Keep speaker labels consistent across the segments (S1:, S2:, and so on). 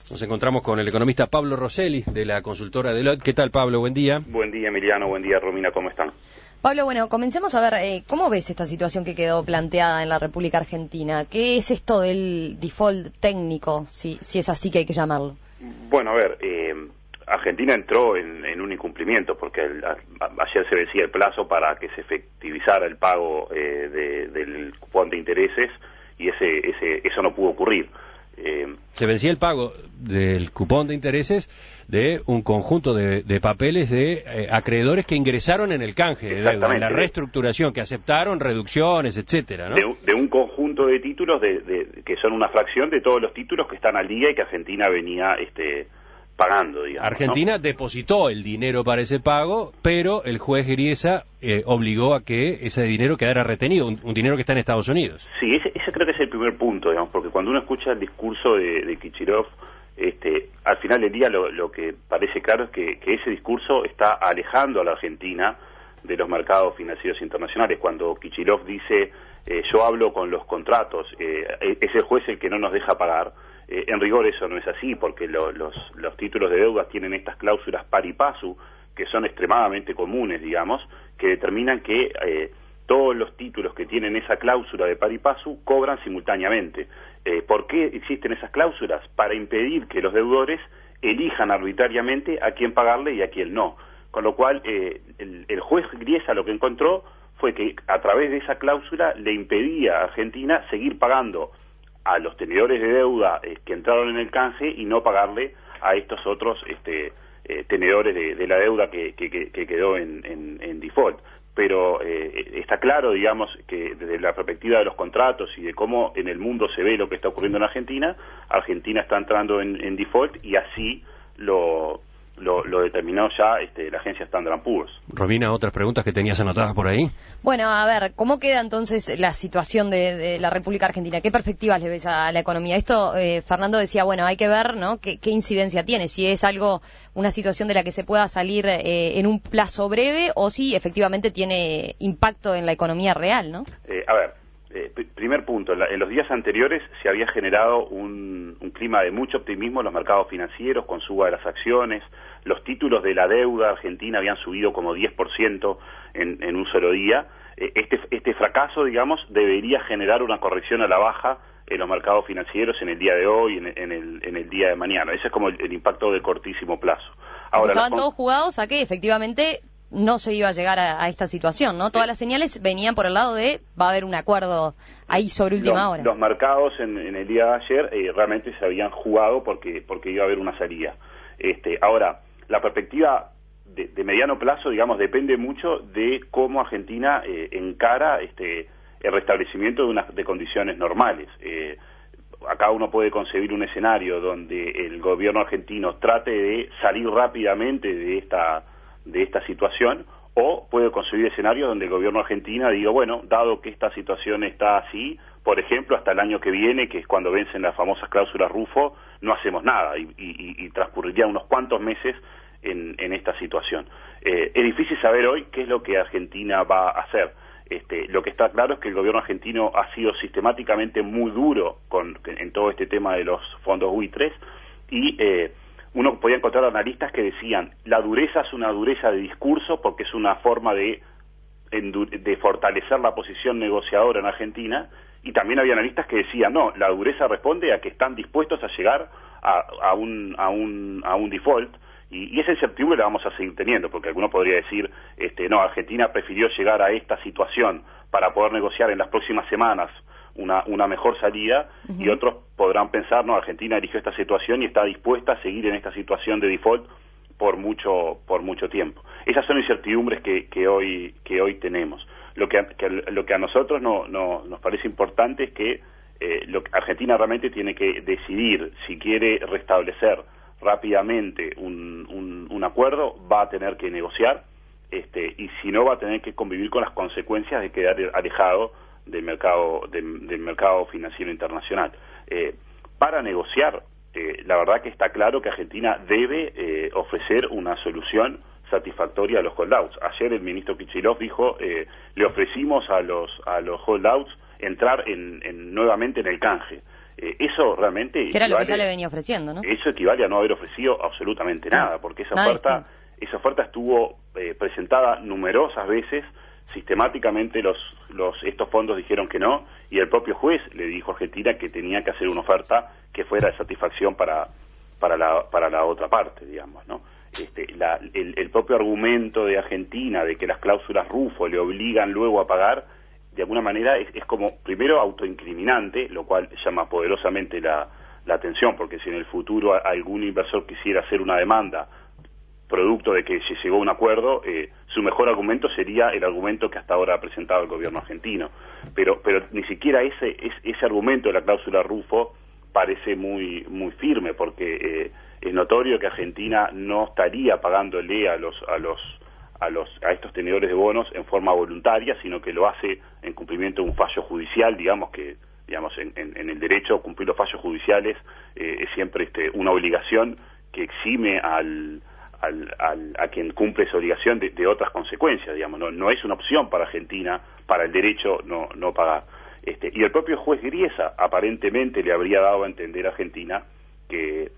S1: Nos encontramos con el economista Pablo Rosselli, de la consultora Deloitte. ¿Qué tal, Pablo? Buen día.
S2: Buen día, Emiliano. Buen día, Romina. ¿Cómo están?
S3: Pablo, bueno, comencemos a ver, ¿cómo ves esta situación que quedó planteada en la República Argentina? ¿Qué es esto del default técnico, si es así que hay que llamarlo?
S2: Bueno, a ver, Argentina entró en un incumplimiento porque ayer se vencía el plazo para que se efectivizara el pago del cupón de intereses y eso no pudo ocurrir.
S1: Se vencía el pago del cupón de intereses de un conjunto de papeles de acreedores que ingresaron en el canje de deuda, en la reestructuración, que aceptaron reducciones, etcétera, ¿no?
S2: De un conjunto de títulos que son una fracción de todos los títulos que están al día y que Argentina venía pagando, digamos.
S1: Argentina, ¿no?, depositó el dinero para ese pago, pero el juez Griesa obligó a que ese dinero quedara retenido, un dinero que está en Estados Unidos.
S2: Sí, ese creo que es el primer punto, digamos, porque cuando uno escucha el discurso de Kicillof, al final del día lo que parece claro es que ese discurso está alejando a la Argentina de los mercados financieros internacionales. Cuando Kicillof dice, yo hablo con los contratos, es el juez el que no nos deja pagar. En rigor eso no es así, porque los títulos de deuda tienen estas cláusulas pari passu, que son extremadamente comunes, digamos, que determinan que todos los títulos que tienen esa cláusula de pari passu cobran simultáneamente. ¿Por qué existen esas cláusulas? Para impedir que los deudores elijan arbitrariamente a quién pagarle y a quién no. Con lo cual, el juez Griesa lo que encontró fue que a través de esa cláusula le impedía a Argentina seguir pagando a los tenedores de deuda que entraron en el canje y no pagarle a estos otros tenedores de la deuda que quedó en default. Pero está claro, digamos, que desde la perspectiva de los contratos y de cómo en el mundo se ve lo que está ocurriendo en Argentina, Argentina está entrando en default y así lo determinó ya la agencia Standard & Poor's.
S1: Romina, ¿otras preguntas que tenías anotadas por ahí?
S3: Bueno, a ver, ¿cómo queda entonces la situación de la República Argentina? ¿Qué perspectivas le ves a la economía? Esto, Fernando decía, bueno, hay que ver, ¿no?, qué incidencia tiene, si es una situación de la que se pueda salir en un plazo breve o si efectivamente tiene impacto en la economía real, ¿no?
S2: A ver, primer punto, en los días anteriores se había generado un clima de mucho optimismo en los mercados financieros, con suba de las acciones, los títulos de la deuda argentina habían subido como 10% en un solo día. Este fracaso, digamos, debería generar una corrección a la baja en los mercados financieros en el día de hoy, en el día de mañana. Ese es como el impacto de cortísimo plazo. Ahora,
S3: estaban todos jugados a que efectivamente no se iba a llegar a esta situación, ¿no? Todas las señales venían por el lado de va a haber un acuerdo ahí sobre última hora.
S2: Los mercados en el día de ayer realmente se habían jugado porque iba a haber una salida. Ahora, la perspectiva de mediano plazo, digamos, depende mucho de cómo Argentina encara el restablecimiento de condiciones normales. Acá uno puede concebir un escenario donde el gobierno argentino trate de salir rápidamente de esta situación, o puede concebir escenarios donde el gobierno argentino diga, bueno, dado que esta situación está así, por ejemplo, hasta el año que viene, que es cuando vencen las famosas cláusulas Rufo, no hacemos nada y transcurriría unos cuantos meses en esta situación. Es difícil saber hoy qué es lo que Argentina va a hacer. Lo que está claro es que el gobierno argentino ha sido sistemáticamente muy duro en todo este tema de los fondos buitres y uno podía encontrar analistas que decían la dureza es una dureza de discurso porque es una forma de fortalecer la posición negociadora en Argentina, y también había analistas que decían no, la dureza responde a que están dispuestos a llegar a un default, y esa incertidumbre la vamos a seguir teniendo, porque alguno podría decir no, Argentina prefirió llegar a esta situación para poder negociar en las próximas semanas una mejor salida, y otros podrán pensar, no, Argentina eligió esta situación y está dispuesta a seguir en esta situación de default por mucho tiempo. Esas son incertidumbres que hoy tenemos. Lo que a nosotros nos parece importante es que Argentina realmente tiene que decidir si quiere restablecer rápidamente un acuerdo, va a tener que negociar, y si no, va a tener que convivir con las consecuencias de quedar alejado del mercado financiero internacional. Para negociar, la verdad que está claro que Argentina debe ofrecer una solución satisfactoria a los holdouts. Ayer el ministro Kicillof dijo, le ofrecimos a los holdouts entrar nuevamente en el canje. Eso realmente...
S3: Que era lo que ya le venía ofreciendo, ¿no?
S2: Eso equivale a no haber ofrecido absolutamente nada, porque esa oferta estuvo presentada numerosas veces, sistemáticamente estos fondos dijeron que no, y el propio juez le dijo a Argentina que tenía que hacer una oferta que fuera de satisfacción para la otra parte, digamos, ¿no? El propio argumento de Argentina de que las cláusulas Rufo le obligan luego a pagar, de alguna manera es como, primero, autoincriminante, lo cual llama poderosamente la atención, porque si en el futuro algún inversor quisiera hacer una demanda producto de que se llegó a un acuerdo, su mejor argumento sería el argumento que hasta ahora ha presentado el gobierno argentino. Pero ni siquiera ese argumento de la cláusula Rufo parece muy firme, porque es notorio que Argentina no estaría pagándole a estos tenedores de bonos en forma voluntaria, sino que lo hace en cumplimiento de un fallo judicial, digamos que en el derecho cumplir los fallos judiciales es siempre una obligación que exime a quien cumple esa obligación de otras consecuencias, digamos, no es una opción para Argentina, para el derecho no pagar. Y el propio juez Griesa aparentemente le habría dado a entender a Argentina que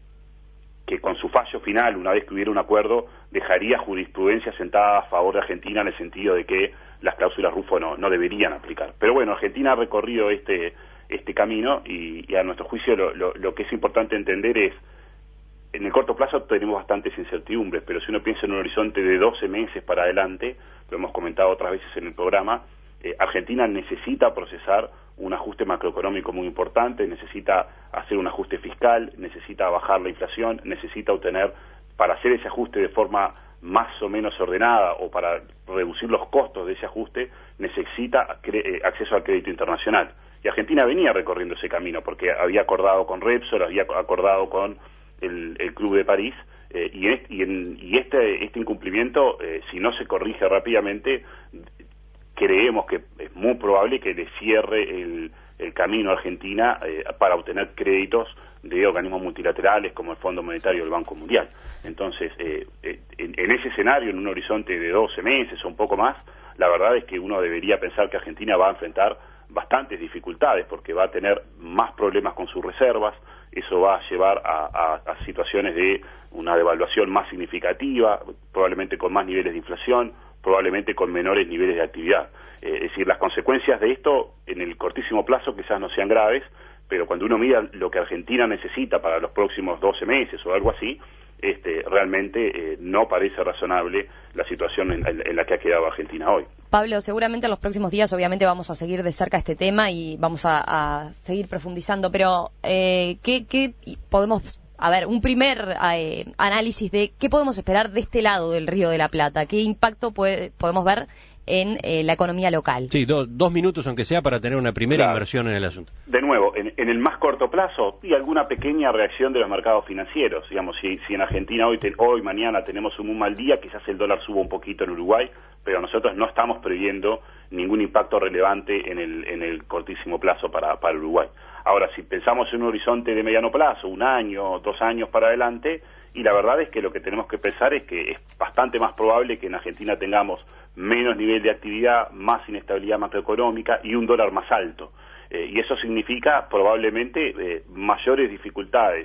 S2: con su fallo final, una vez que hubiera un acuerdo, dejaría jurisprudencia sentada a favor de Argentina en el sentido de que las cláusulas Rufo no deberían aplicar. Pero bueno, Argentina ha recorrido este camino y a nuestro juicio lo que es importante entender es, en el corto plazo tenemos bastantes incertidumbres, pero si uno piensa en un horizonte de 12 meses para adelante, lo hemos comentado otras veces en el programa, Argentina necesita procesar un ajuste macroeconómico muy importante, necesita hacer un ajuste fiscal, necesita bajar la inflación, necesita obtener, para hacer ese ajuste de forma más o menos ordenada o para reducir los costos de ese ajuste, necesita acceso al crédito internacional. Y Argentina venía recorriendo ese camino porque había acordado con Repsol, había acordado con el Club de París, y este incumplimiento, si no se corrige rápidamente, creemos que es muy probable que le cierre el camino a Argentina para obtener créditos de organismos multilaterales como el Fondo Monetario del Banco Mundial. Entonces, en ese escenario, en un horizonte de 12 meses o un poco más, la verdad es que uno debería pensar que Argentina va a enfrentar bastantes dificultades porque va a tener más problemas con sus reservas, eso va a llevar a situaciones de una devaluación más significativa, probablemente con más niveles de inflación, probablemente con menores niveles de actividad. Es decir, las consecuencias de esto en el cortísimo plazo quizás no sean graves, pero cuando uno mira lo que Argentina necesita para los próximos 12 meses o algo así, realmente no parece razonable la situación en la que ha quedado Argentina hoy.
S3: Pablo, seguramente en los próximos días obviamente vamos a seguir de cerca este tema y vamos a seguir profundizando, pero ¿qué podemos... A ver, un primer análisis de qué podemos esperar de este lado del Río de la Plata, qué impacto podemos ver en la economía local. Sí,
S1: 2 minutos aunque sea para tener una primera inversión en el asunto.
S2: De nuevo, en el más corto plazo, y alguna pequeña reacción de los mercados financieros. Digamos, si en Argentina hoy, mañana tenemos un muy mal día, quizás el dólar suba un poquito en Uruguay, pero nosotros no estamos previendo ningún impacto relevante en el cortísimo plazo para Uruguay. Ahora, si pensamos en un horizonte de mediano plazo, 1 año, 2 años para adelante, y la verdad es que lo que tenemos que pensar es que es bastante más probable que en Argentina tengamos menos nivel de actividad, más inestabilidad macroeconómica y un dólar más alto. Y eso significa probablemente mayores dificultades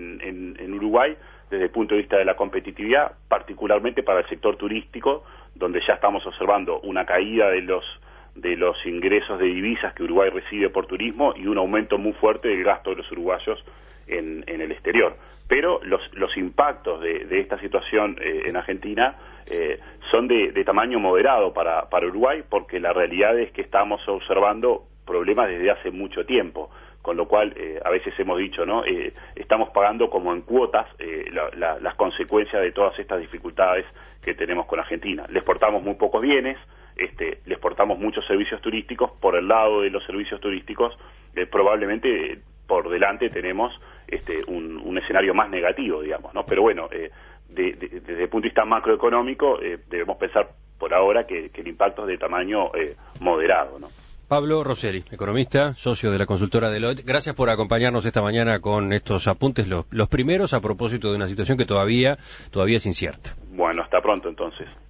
S2: en Uruguay desde el punto de vista de la competitividad, particularmente para el sector turístico, donde ya estamos observando una caída de los ingresos de divisas que Uruguay recibe por turismo y un aumento muy fuerte del gasto de los uruguayos en el exterior. Pero los impactos de esta situación en Argentina son de tamaño moderado para Uruguay, porque la realidad es que estamos observando problemas desde hace mucho tiempo, con lo cual a veces hemos dicho, ¿no? Estamos pagando como en cuotas las consecuencias de todas estas dificultades que tenemos con Argentina. Le exportamos muy pocos bienes, le exportamos muchos servicios turísticos. Por el lado de los servicios turísticos, probablemente por delante tenemos un escenario más negativo, digamos, ¿no? Pero bueno, desde el punto de vista macroeconómico, debemos pensar por ahora que el impacto es de tamaño moderado, ¿no?
S1: Pablo Rosselli, economista, socio de la consultora Deloitte, gracias por acompañarnos esta mañana con estos apuntes, los primeros a propósito de una situación que todavía es incierta.
S2: Bueno, hasta pronto entonces.